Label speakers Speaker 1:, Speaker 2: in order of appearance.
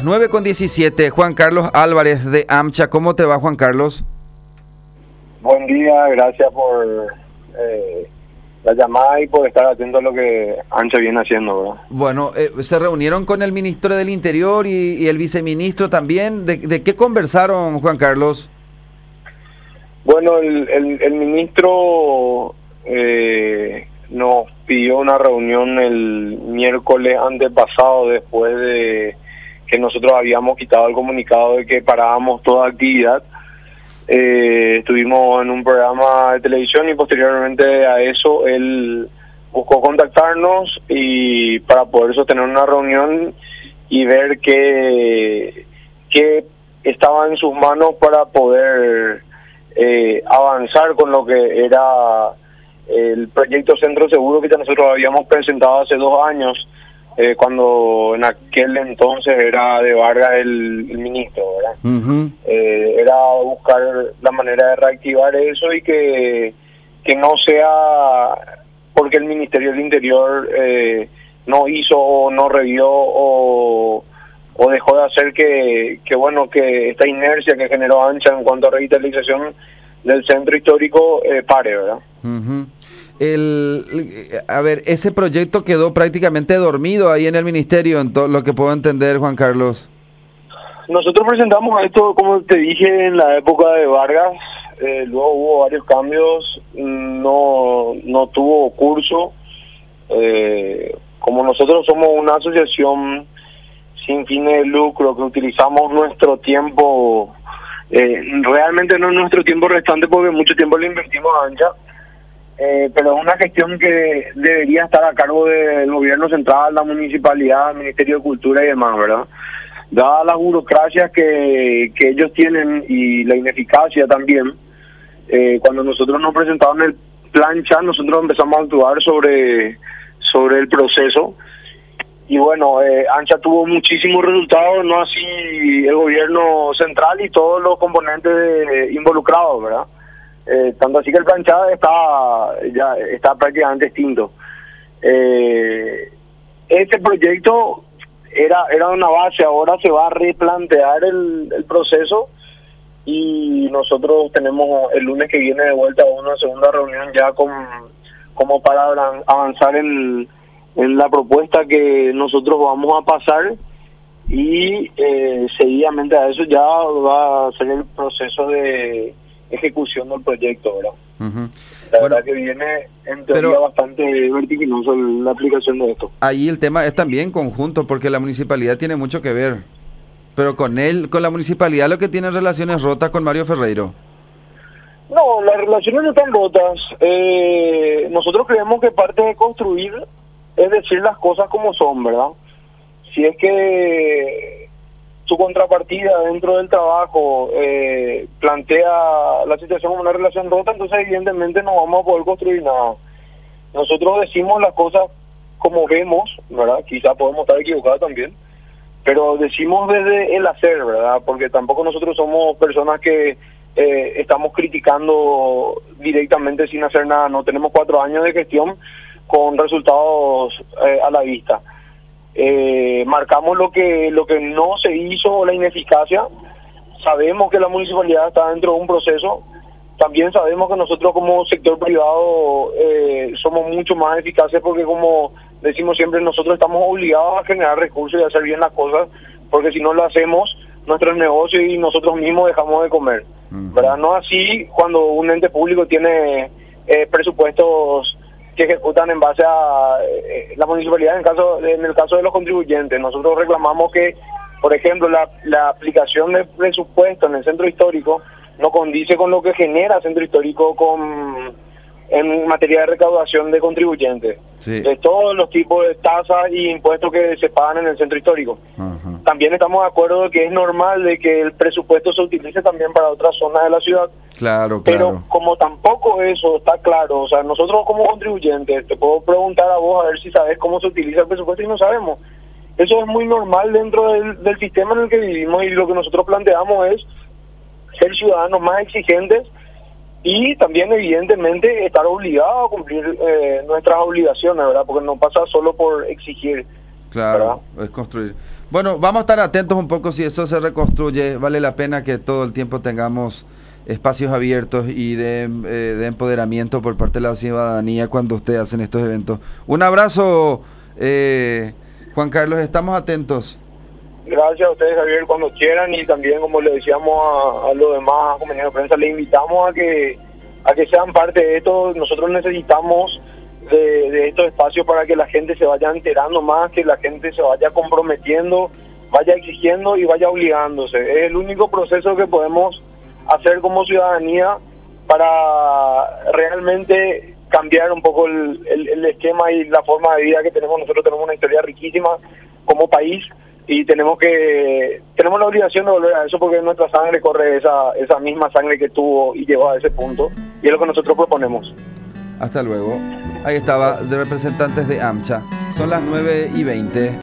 Speaker 1: 9:17, Juan Carlos Álvarez de AMCHA. ¿Cómo te va, Juan Carlos?
Speaker 2: Buen día, gracias por la llamada y por estar atento a lo que AMCHA viene haciendo, ¿verdad?
Speaker 1: Bueno, se reunieron con el ministro del Interior y el viceministro también. ¿De qué conversaron, Juan Carlos?
Speaker 2: Bueno, el ministro nos pidió una reunión el miércoles antepasado, después de que nosotros habíamos quitado el comunicado de que parábamos toda actividad. Estuvimos en un programa de televisión y posteriormente a eso él buscó contactarnos y para poder sostener una reunión y ver qué estaba en sus manos para poder avanzar con lo que era el proyecto Centro Seguro que ya nosotros habíamos presentado hace 2 años, cuando en aquel entonces era de Vargas el ministro, ¿verdad?
Speaker 1: Uh-huh.
Speaker 2: Era buscar la manera de reactivar eso y que no sea porque el Ministerio del Interior no hizo o no revió o dejó de hacer que esta inercia que generó AMCHA en cuanto a revitalización del centro histórico pare, ¿verdad?
Speaker 1: Uh-huh. A ver, ese proyecto quedó prácticamente dormido ahí en el ministerio, en todo lo que puedo entender, Juan Carlos.
Speaker 2: Nosotros presentamos esto, como te dije, en la época de Vargas, luego hubo varios cambios, no tuvo curso. Como nosotros somos una asociación sin fines de lucro, que utilizamos nuestro tiempo, realmente no nuestro tiempo restante porque mucho tiempo le invertimos a AMCHA, pero es una gestión que debería estar a cargo del gobierno central, la municipalidad, el Ministerio de Cultura y demás, ¿verdad? Dadas las burocracias que ellos tienen y la ineficacia también, cuando nosotros nos presentaron el plan CHA, nosotros empezamos a actuar sobre el proceso. Y bueno, AMCHA tuvo muchísimos resultados, no así el gobierno central y todos los componentes involucrados, ¿verdad? Tanto así que el plan CHA está prácticamente extinto. Este proyecto era una base, ahora se va a replantear el proceso y nosotros tenemos el lunes que viene de vuelta una segunda reunión ya como para avanzar en la propuesta que nosotros vamos a pasar y seguidamente a eso ya va a ser el proceso de ejecución del proyecto, ¿verdad?
Speaker 1: Uh-huh.
Speaker 2: La verdad que viene en teoría bastante vertiginoso la aplicación de esto.
Speaker 1: Ahí el tema es también conjunto, porque la municipalidad tiene mucho que ver, pero con la municipalidad lo que tiene relaciones rotas con Mario Ferreiro.
Speaker 2: No, las relaciones no están rotas. Nosotros creemos que parte de construir es decir las cosas como son, ¿verdad? Si es que su contrapartida dentro del trabajo plantea la situación como una relación rota, entonces evidentemente no vamos a poder construir nada. Nosotros decimos las cosas como vemos, ¿verdad? Quizá podemos estar equivocados también, pero decimos desde el hacer, ¿verdad? Porque tampoco nosotros somos personas que estamos criticando directamente sin hacer nada. No tenemos 4 años de gestión con resultados a la vista. Marcamos lo que no se hizo, la ineficacia. Sabemos que la municipalidad está dentro de un proceso. También sabemos que nosotros como sector privado somos mucho más eficaces porque, como decimos siempre, nosotros estamos obligados a generar recursos y a hacer bien las cosas, porque si no lo hacemos, nuestros negocios y nosotros mismos dejamos de comer, ¿verdad? No así cuando un ente público tiene presupuestos que ejecutan en base a la municipalidad. En el caso de los contribuyentes, nosotros reclamamos que, por ejemplo, la aplicación de presupuesto en el centro histórico no condice con lo que genera el centro histórico en materia de recaudación de contribuyentes,
Speaker 1: sí,
Speaker 2: de todos los tipos de tasas y impuestos que se pagan en el centro histórico.
Speaker 1: Uh-huh.
Speaker 2: También estamos de acuerdo de que es normal de que el presupuesto se utilice también para otras zonas de la ciudad.
Speaker 1: Claro.
Speaker 2: Pero como tampoco eso está claro, o sea, nosotros como contribuyentes, te puedo preguntar a vos a ver si sabes cómo se utiliza el presupuesto y no sabemos. Eso es muy normal dentro del sistema en el que vivimos, y lo que nosotros planteamos es ser ciudadanos más exigentes y también evidentemente estar obligados a cumplir nuestras obligaciones, ¿verdad? Porque no pasa solo por exigir.
Speaker 1: Claro,
Speaker 2: ¿verdad?
Speaker 1: es construir. Bueno, vamos a estar atentos un poco si eso se reconstruye. Vale la pena que todo el tiempo tengamos espacios abiertos y de empoderamiento por parte de la ciudadanía cuando ustedes hacen estos eventos. Un abrazo, Juan Carlos, estamos atentos.
Speaker 2: Gracias a ustedes, Javier, cuando quieran, y también, como le decíamos a los demás compañeros de prensa, le invitamos a que sean parte de esto. Nosotros necesitamos de estos espacios para que la gente se vaya enterando más, que la gente se vaya comprometiendo, vaya exigiendo y vaya obligándose. Es el único proceso que podemos hacer como ciudadanía para realmente cambiar un poco el esquema y la forma de vida que tenemos. Nosotros tenemos una historia riquísima como país y tenemos la obligación de volver a eso, porque en nuestra sangre corre esa misma sangre que tuvo y llegó a ese punto, y es lo que nosotros proponemos.
Speaker 1: Hasta luego. Ahí estaba, de representantes de AMCHA. Son las 9:20.